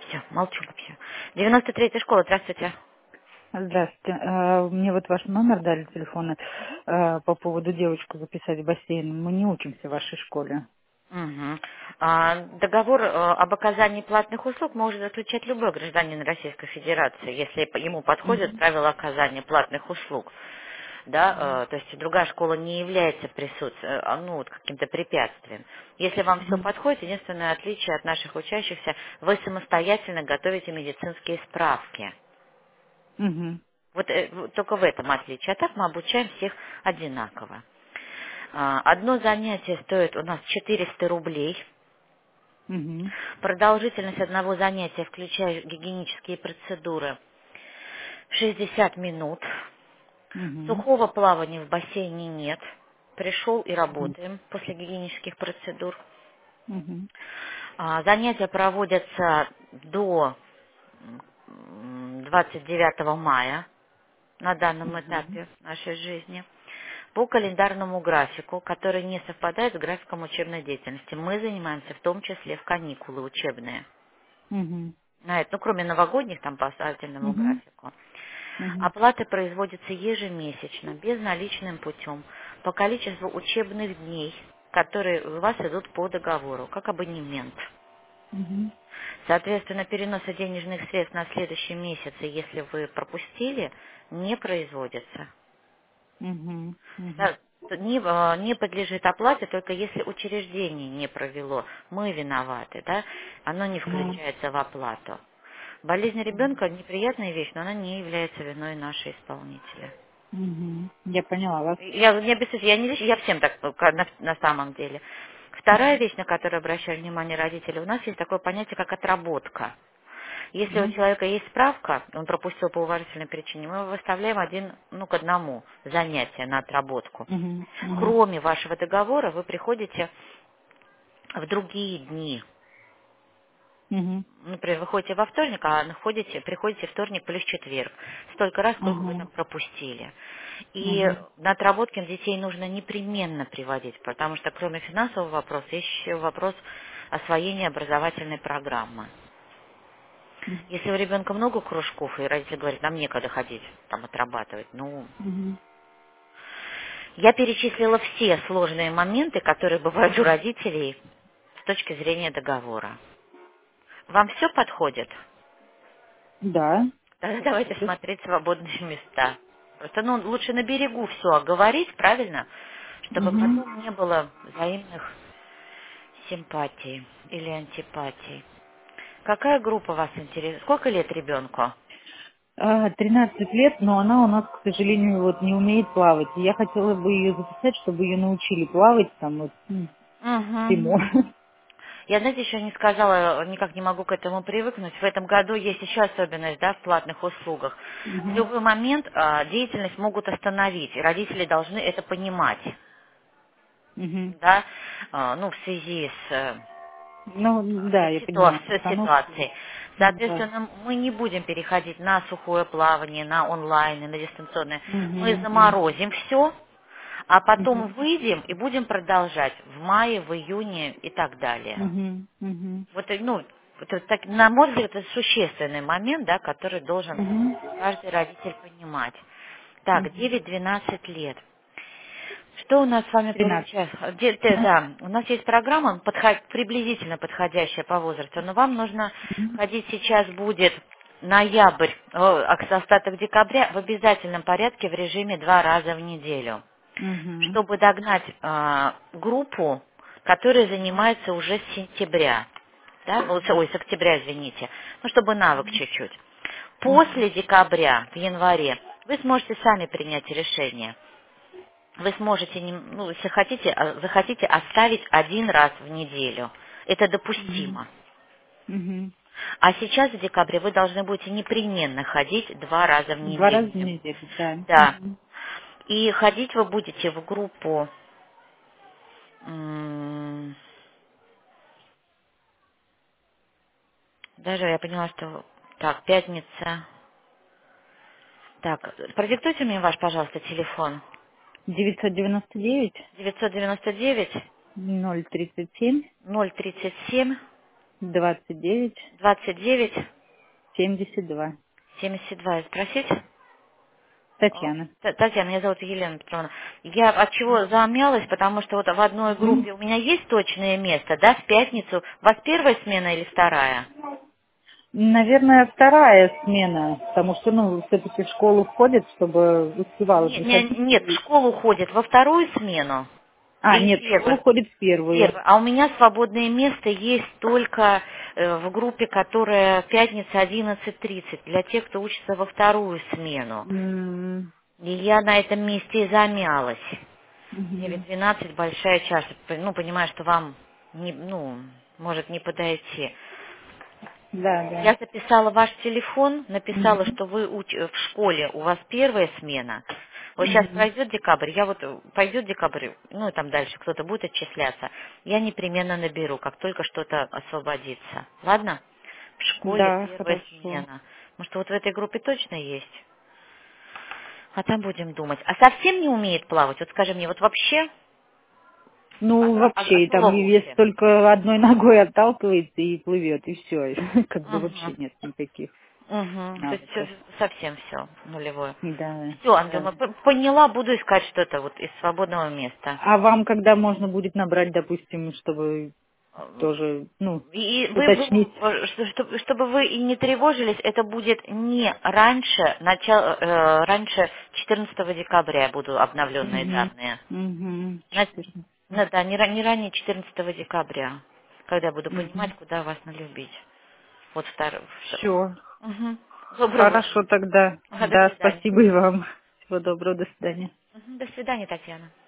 Все, молчу вообще. 93-я школа, здравствуйте. Здравствуйте. Мне вот ваш номер дали телефона по поводу девочку записать в бассейн. Мы не учимся в вашей школе. Мгм. Договор об оказании платных услуг может заключать любой гражданин Российской Федерации, если ему подходят Мгм. правила оказания платных услуг. Да, Мгм. то есть другая школа не является ну, вот каким-то препятствием. Если вам все Мгм. подходит, единственное отличие от наших учащихся, вы самостоятельно готовите медицинские справки. Мгм. Вот только в этом отличие. А так мы обучаем всех одинаково. Одно занятие стоит у нас 400 рублей. Мгм. Продолжительность одного занятия, включая гигиенические процедуры, 60 минут. Мгм. Сухого плавания в бассейне нет. Пришел и Мгм. работаем после гигиенических процедур. Мгм. Занятия проводятся до 29 мая на данном Мгм. этапе нашей жизни. По календарному графику, который не совпадает с графиком учебной деятельности. Мы занимаемся в том числе в каникулы учебные. Мгм. Ну, кроме новогодних, там по обязательному Мгм. графику. Мгм. Оплата производится ежемесячно, безналичным путем, по количеству учебных дней, которые у вас идут по договору, как абонемент. Мгм. Соответственно, переноса денежных средств на следующие месяцы, если вы пропустили, не производится. Мгм. Мгм. Да, не подлежит оплате, только если учреждение не провело. Мы виноваты, да? Оно не Мгм. включается в оплату. Болезнь ребенка неприятная вещь, но она не является виной нашей исполнителя. Мгм. Я поняла вас. Я не обессудь- я не лечу, я всем так на самом деле. Вторая вещь, на которую обращаю внимание родители, у нас есть такое понятие, как отработка. Если у Мгм. человека есть справка, он пропустил по уважительной причине, мы выставляем к одному занятие на отработку. Мгм. Мгм. Кроме вашего договора, вы приходите в другие дни. Мгм. Например, вы ходите во вторник, а приходите вторник плюс четверг. Столько раз, сколько вы там Мгм. пропустили. И Мгм. на отработки детей нужно непременно приводить, потому что кроме финансового вопроса, есть еще вопрос освоения образовательной программы. Если у ребенка много кружков, и родитель говорит, нам некогда ходить, там отрабатывать, Мгм. я перечислила все сложные моменты, которые бывают у родителей с точки зрения договора. Вам все подходит? Да. Тогда давайте смотреть свободные места. Просто, лучше на берегу все оговорить, правильно? Чтобы Мгм. потом не было взаимных симпатий или антипатий. Какая группа вас интересует? Сколько лет ребенку? 13 лет, но она у нас, к сожалению, вот не умеет плавать. И я хотела бы ее записать, чтобы ее научили плавать там вот всему. Угу. Я, знаете, еще не сказала, никак не могу к этому привыкнуть. В этом году есть еще особенность, да, в платных услугах. В Мгм. любой момент деятельность могут остановить, и родители должны это понимать, Мгм. да, в связи Ну, да, я понимаю с обстановку. ситуацией. Да. Соответственно, мы не будем переходить на сухое плавание, на онлайн и на дистанционное. Мы Мгм. заморозим все, а потом Мгм. выйдем и будем продолжать в мае, в июне и так далее. Мгм. Мгм. На мой взгляд, это существенный момент, да, который должен Мгм. каждый родитель понимать. Так, Мгм. 9-12 лет. Что у нас с вами 13. получается? Да, у нас есть программа, приблизительно подходящая по возрасту, но вам нужно Мгм. ходить сейчас будет ноябрь, остаток декабря в обязательном порядке в режиме 2 раза в неделю, Мгм. чтобы догнать группу, которая занимается уже с сентября. Да? Ой, с октября, извините. Чтобы навык чуть-чуть. Мгм. После декабря, в январе, вы сможете сами принять решение. Вы сможете, если хотите, захотите оставить 1 раз в неделю. Это Мгм. допустимо. Мгм. А сейчас в декабре вы должны будете непременно ходить 2 раза в 2 раза в неделю. неделю, да. Да. Мгм. И ходить вы будете в группу, даже я поняла, что так, пятница. Так, продиктуйте мне ваш, пожалуйста, телефон. 999 999 037 037 29 29 72. 72. Спросить? Татьяна. Татьяна, меня зовут Елена Петровна. Я от чего замялась, потому что вот в одной Мгм. группе у меня есть точное место, да, в пятницу. У вас первая смена или вторая? Наверное, вторая смена, потому что, ну, все-таки в школу входит, чтобы успевала приходить. Нет, в школу ходит во вторую смену А, или в нет, в школу первую? ходит в В первую. первую. А у меня свободное место есть только в группе, которая пятница 11:30 для тех, кто учится во вторую смену. М, И я на этом месте и замялась. мгм. 9:12 большая чаша. Ну, понимаю, что вам не, ну, может не подойти. Да, Я да. записала ваш телефон, написала, Мгм. что вы в школе, у вас первая смена. Вот сейчас Мгм. пройдет декабрь, я вот пойдет декабрь, ну и там дальше кто-то будет отчисляться, я непременно наберу, как только что-то освободится. Ладно? В школе Да, первая хорошо. смена. Может, вот в этой группе точно есть? А там будем думать. А совсем не умеет плавать? Вот скажи мне, вот вообще? Ну, От вообще, там слова вес вовсе. только одной ногой отталкивается и плывет, и все. Как бы вообще Угу. нет никаких Угу. То есть навыков. совсем все нулевое. Да, Все, да. Ангела, поняла, буду искать что-то вот из свободного места. А вам когда можно будет набрать, допустим, чтобы тоже, ну, И уточнить? чтобы вы и не тревожились, это будет не раньше, раньше 14 декабря будут обновленные Угу. данные. Угу. На- 14. Да, не ранее 14 декабря, когда я буду Угу. понимать, куда вас налюбить. Вот второй. Все. Угу. Доброго Хорошо вам. тогда. Ага, до Да, свидания. спасибо и вам. Всего доброго, до свидания. Мгм. До свидания, Татьяна.